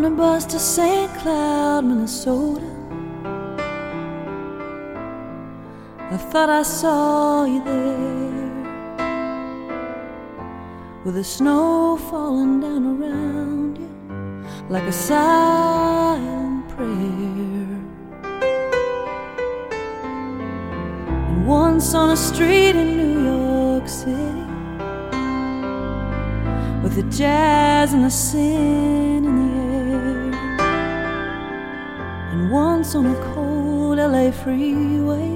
on a bus to St. Cloud, Minnesota. I thought I saw you there, with the snow falling down around you like a silent prayer. And once on a street in New York City, with the jazz and the sin in the air. And once on a cold LA freeway,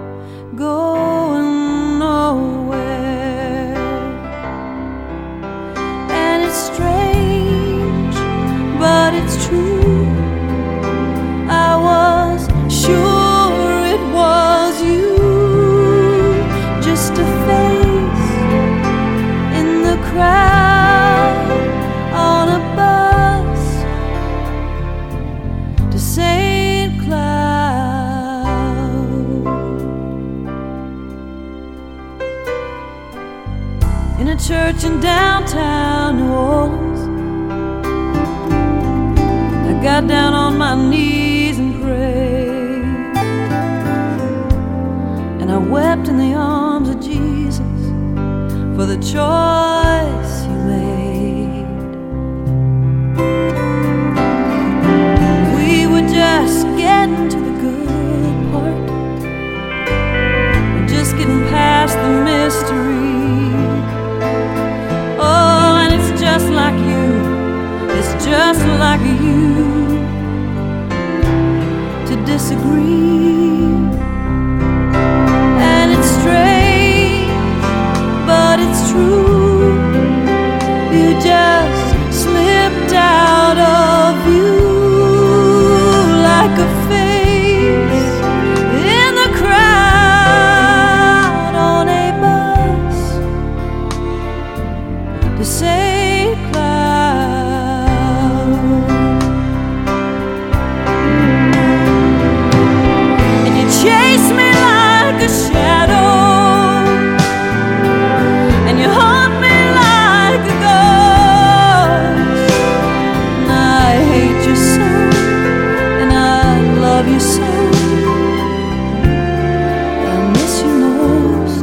going nowhere. And it's strange, but it's true, I was sure it was you, just a face in the crowd on a bus to St. Cloud. In a church in downtown New Orleans, I got down on my knees and prayed, and I wept in the arms of Jesus for the choice you made. We were just getting to the good part, we're just getting past the mystery. Oh, and it's just like you, it's just like you to disagree. And it's strange, but it's true, you just slipped out of view like a face in the crowd on a bus to St. Cloud. And you chase me like a shadow, and you haunt me like a ghost. And I hate you so, and I love you so, I miss you most.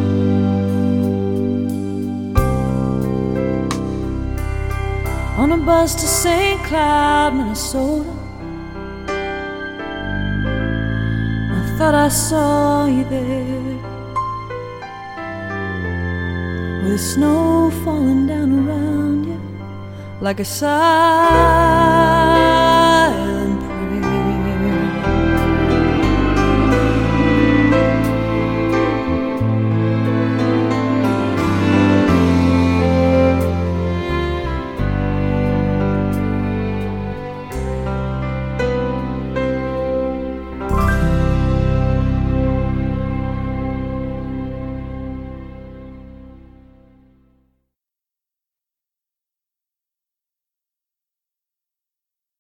On a bus to St. Cloud, Minnesota, I thought I saw you there, with the snow falling down around you like a sigh.